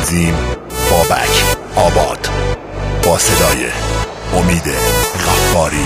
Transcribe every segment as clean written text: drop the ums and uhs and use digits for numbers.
تنظیم بابک آباد با صدای امید غفاری.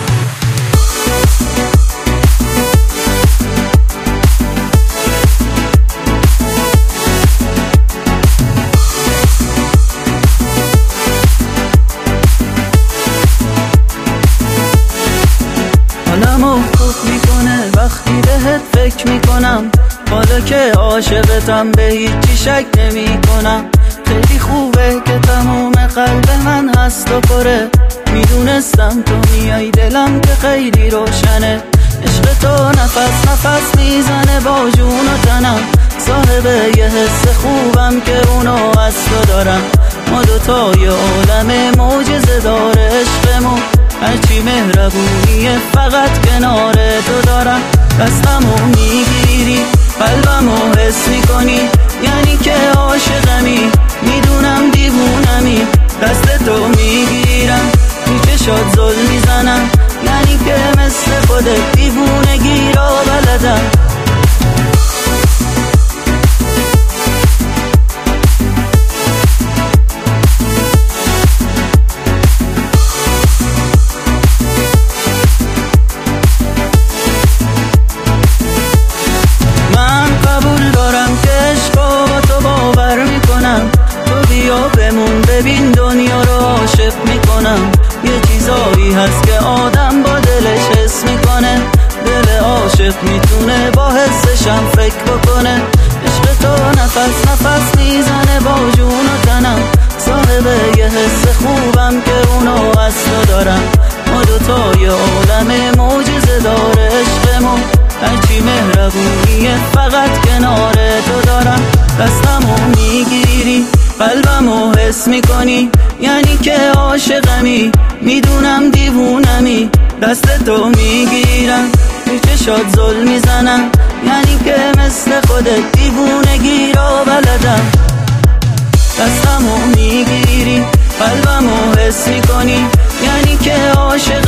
حالمو خوب میکنه وقتی بهت فکر میکنم، حالا که عاشقتم به هیچی شک نمیکنم. خیلی خوبه که تموم قلب من هست و پره، میدونستم تو میای دلم که خیلی روشنه. عشق تو نفس نفس میزنه با جون و تنم، صاحب یه حس خوبم که اونو از تو دارم. ما دوتای عالم معجزه داره عشقمون، هرچی مهربونیه فقط کنار تو دارم. دستمو میگیری قلبمو حس میکنی، یعنی که عاشقمی، میدونم دیوونمی. دست تو میگیرم تو چشات زل میزنم، یعنی که مثل خودت دیوونگی را بلدم. بمون ببین دنیا رو عاشق میکنم، یه چیزایی هست که آدم با دلش حس میکنه. دل عاشق میتونه با حسشم فکر بکنه. عشق تو نفس نفس میزنه با جون و تنم، صاحب یه حس خوبم که اونو از تو دارم. ما دوتای عالم معجزه داره عشقمون، هرچی مهربونیه فقط کنار تو دارم. دستمو میگیری قلبمو حس میکنی، یعنی که عاشقمی، میدونم دیوونمی. دست تو میگیرم تو چشات زل میزنم، یعنی که مثل خودت دیوونگی را بلدم. دستمو میگیری قلبمو حس میکنی، یعنی که عاشق